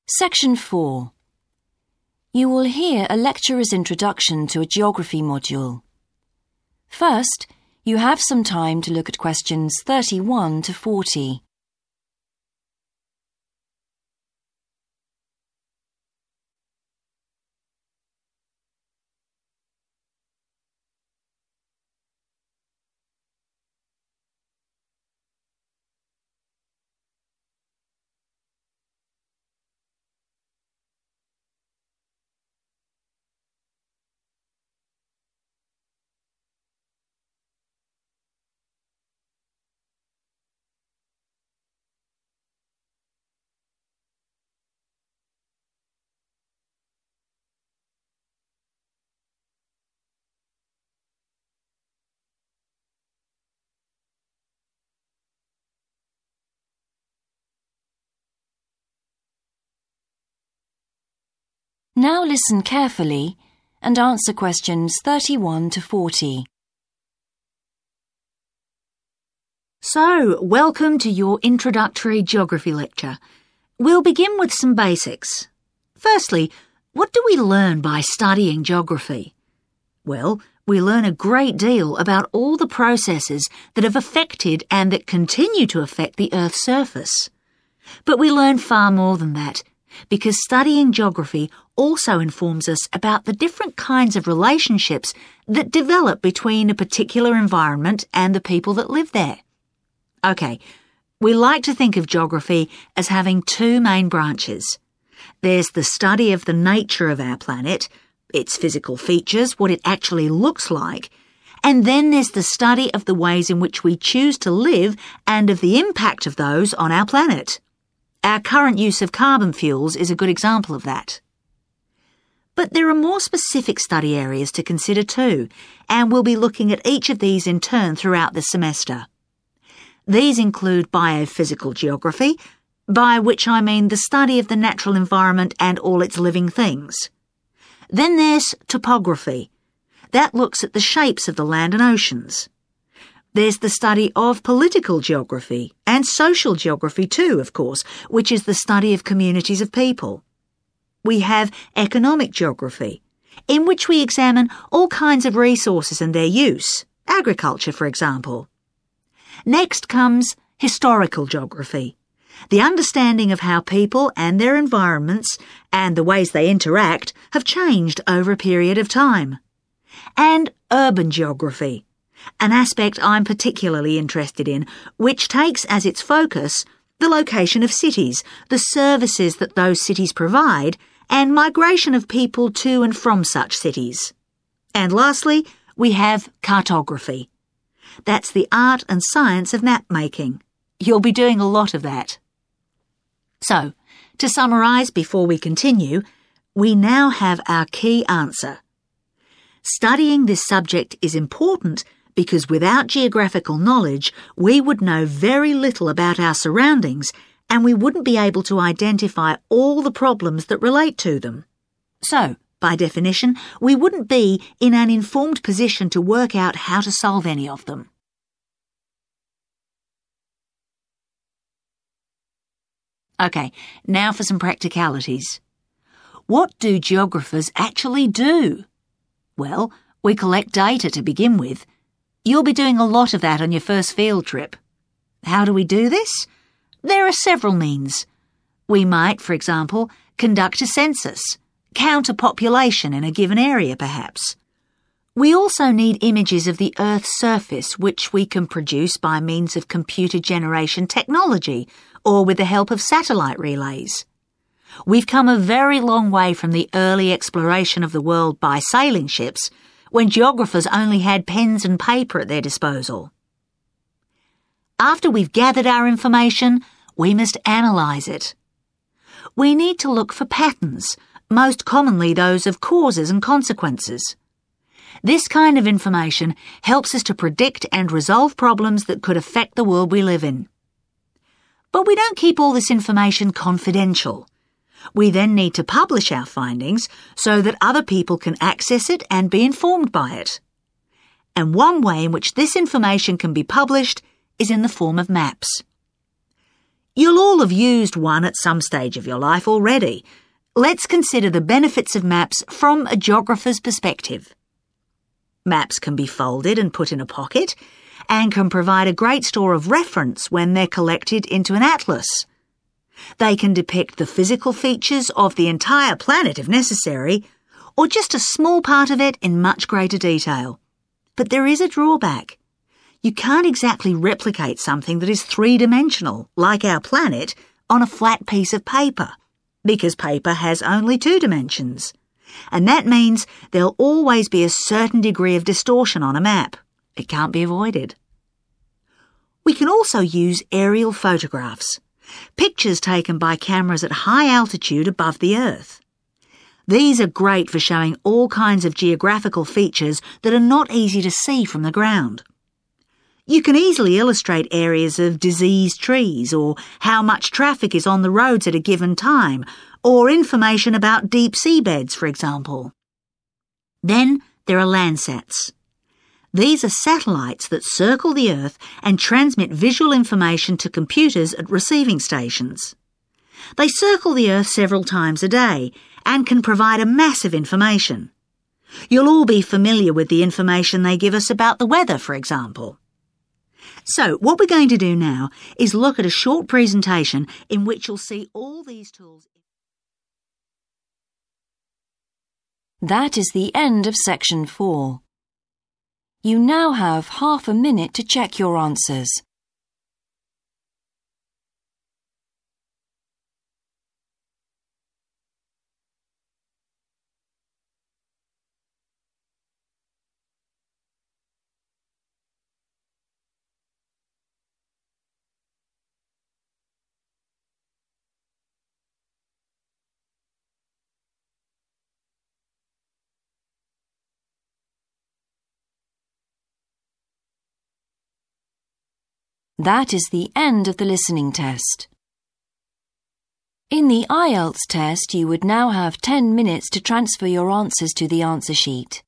Section 4. You will hear a lecturer's introduction to a geography module. First, you have some time to look at questions 31 to 40. Now listen carefully and answer questions 31 to 40. So, welcome to your introductory geography lecture. We'll begin with some basics. Firstly, what do we learn by studying geography? Well, we learn a great deal about all the processes that have affected and that continue to affect the Earth's surface. But we learn far more than that, because studying geography also informs us about the different kinds of relationships that develop between a particular environment and the people that live there. Okay, we like to think of geography as having two main branches. There's the study of the nature of our planet, its physical features, what it actually looks like, and then there's the study of the ways in which we choose to live and of the impact of those on our planet. Our current use of carbon fuels is a good example of that. But there are more specific study areas to consider too, and we'll be looking at each of these in turn throughout the semester. These include biophysical geography, by which I mean the study of the natural environment and all its living things. Then there's topography. That looks at the shapes of the land and oceans. There's the study of political geography and social geography too, of course, which is the study of communities of people. We have economic geography, in which we examine all kinds of resources and their use, agriculture, for example. Next comes historical geography, the understanding of how people and their environments and the ways they interact have changed over a period of time. And urban geography, an aspect I'm particularly interested in, which takes as its focus the location of cities, the services that those cities provide, and migration of people to and from such cities. And lastly, we have cartography. That's the art and science of map making. You'll be doing a lot of that. So, to summarise before we continue, we now have our key answer. Studying this subject is important because without geographical knowledge, we would know very little about our surroundings and we wouldn't be able to identify all the problems that relate to them. So, by definition, we wouldn't be in an informed position to work out how to solve any of them. Okay, now for some practicalities. What do geographers actually do? Well, we collect data to begin with. You'll be doing a lot of that on your first field trip. How do we do this? There are several means. We might, for example, conduct a census, count a population in a given area perhaps. We also need images of the Earth's surface which we can produce by means of computer generation technology or with the help of satellite relays. We've come a very long way from the early exploration of the world by sailing ships, when geographers only had pens and paper at their disposal. After we've gathered our information, we must analyse it. We need to look for patterns, most commonly those of causes and consequences. This kind of information helps us to predict and resolve problems that could affect the world we live in. But we don't keep all this information confidential. We then need to publish our findings so that other people can access it and be informed by it. And one way in which this information can be published is in the form of maps. You'll all have used one at some stage of your life already. Let's consider the benefits of maps from a geographer's perspective. Maps can be folded and put in a pocket and can provide a great store of reference when they're collected into an atlas. They can depict the physical features of the entire planet if necessary, or just a small part of it in much greater detail. But there is a drawback. You can't exactly replicate something that is three-dimensional, like our planet, on a flat piece of paper, because paper has only 2 dimensions. And that means there'll always be a certain degree of distortion on a map. It can't be avoided. We can also use aerial photographs, pictures taken by cameras at high altitude above the Earth. These are great for showing all kinds of geographical features that are not easy to see from the ground. You can easily illustrate areas of diseased trees, or how much traffic is on the roads at a given time, or information about deep seabeds, for example. Then there are Landsats. These are satellites that circle the Earth and transmit visual information to computers at receiving stations. They circle the Earth several times a day and can provide a massive information. You'll all be familiar with the information they give us about the weather, for example. So, what we're going to do now is look at a short presentation in which you'll see all these tools. That is the end of section 4. You now have half a minute to check your answers. That is the end of the listening test. In the IELTS test, you would now have 10 minutes to transfer your answers to the answer sheet.